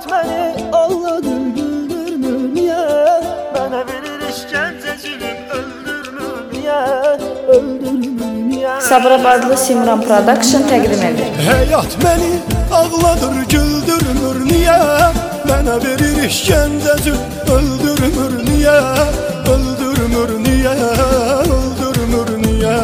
Həyat məni ağladır, güldürmür niyə? Mənə verir işgəncə zülüm, öldürmür niyə? Öldürmür niyə? Sabirabadlı Simran Production təqdim edir. Həyat məni ağladır, güldürmür niyə? Mənə verir işgəncə zülüm, öldürmür niyə? Öldürmür niyə? Öldürmür niyə?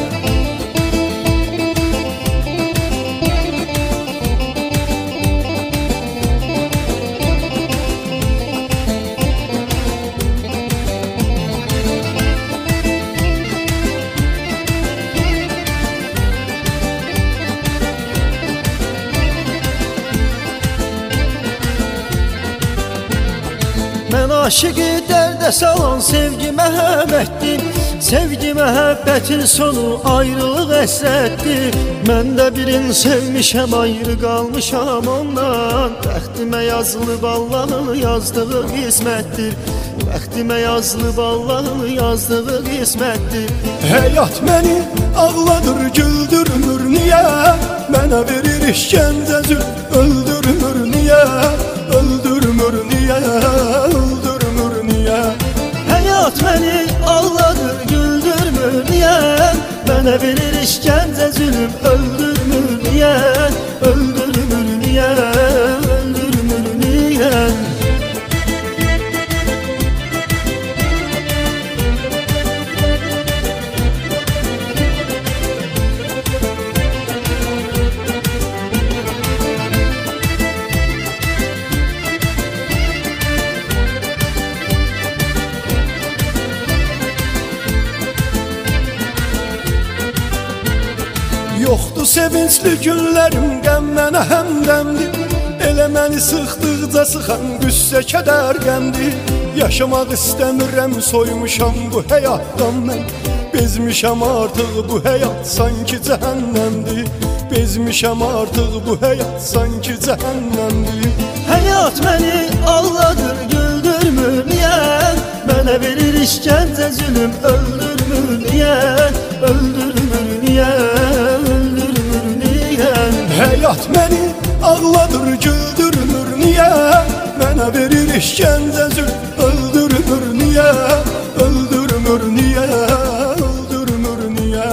Mən aşıqı dərdə salan sevgi məhəbbətdir. Sevgi məhəbbətin sonu ayrılıq əsrətdir. Mən də birini sevmişəm, ayrı qalmışam ondan. Bəxtimə yazılıb Allahın yazdığı qismətdir. Bəxtimə yazılıb Allahın yazdığı qismətdir. Həyat məni ağladır, güldürmür niyə? Mənə verir işgəncə zülüm, öldürmür niyə? Öldürmür niyə? Öldürmür niyə? Həyat məni ağladır, güldürmür niyə? Mənə verir işgəncə zülüm, öldürmür niyə? Öldürmür niyə? Öldürmür niyə? Yoxdur sevincli günlərim, qəm mənə həmdəmdir. Elə məni sıxdıqca sıxan qüssə kədər qəmdir. Yaşamaq istəmirəm, soymuşam bu həyatdan mən. Bezmişəm artıq bu həyat sanki cəhənnəmdir. Bezmişəm artıq bu həyat sanki cəhənnəmdir. Həyat məni ağladır, güldürmür niyə? Mənə verir işgəncə zülüm, öldürmür niyə? Öldürmür niyə? Öldürmür niyə? Həyat məni ağladır, güldürmür niyə? Mənə verir işgəncə zülüm, öldürmür niyə? Öldürmür niyə? Öldürmür niyə?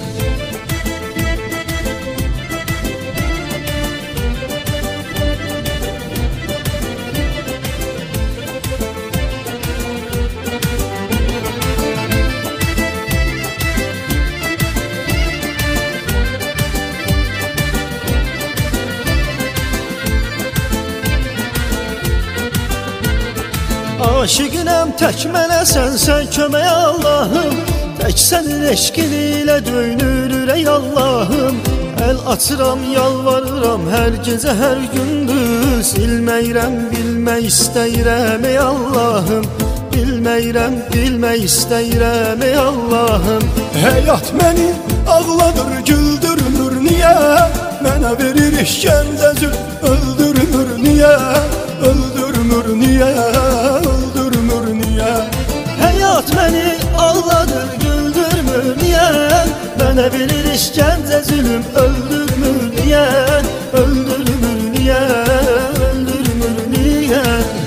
Aşıqınam tək mənə sən kömək Allahım. Tək sənin eşqin ilə döyünür ürək Allahım. Əl açıram, yalvarıram hər gecə, hər gündüz. Bilməyirəm, bilmək istəyirəm ey Allahım. Bilməyirəm, bilmək istəyirəm ey Allahım. Həyat məni ağladır, güldürmür niyə? Mənə verir işgəncə zülüm, öldürmür niyə? Öldürmür niyə? Öldürmür niyə? Həyat məni ağladır, güldürmür niyə? Mənə verir işgəncə zülüm, öldürmür niyə? Öldürmür niyə? Öldürmür niyə?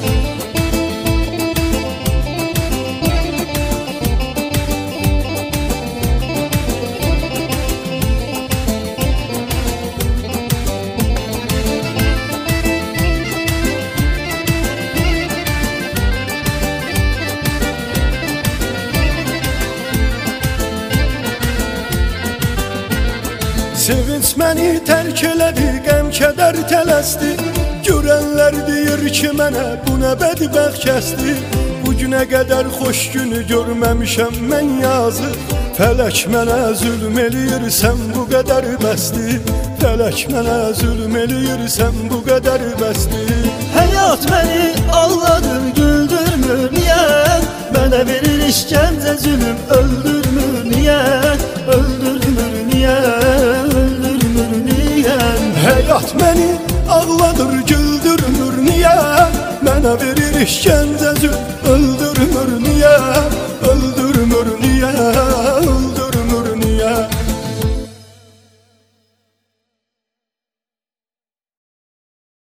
Sevinç məni tərk elədi, qəm kədər tələsdi. Görənlər deyir ki mənə bu nə bədbəxt kəsdi. Bu günə qədər xoş günü görməmişəm mən yazı. Fələk mənə zülm eləyirsən bu qədər bəsdi. Fələk mənə zülm eləyirsən bu qədər bəsdi. Həyat məni ağladır, güldürmür niyə? Mənə verir işgəncə zülüm, öldürmür niyə? Öldürmür niyə? Öldürmür niyə? Həyat məni ağladır, güldürmür niyə? Mənə verir işgəncə zülüm, öldürmür niyə?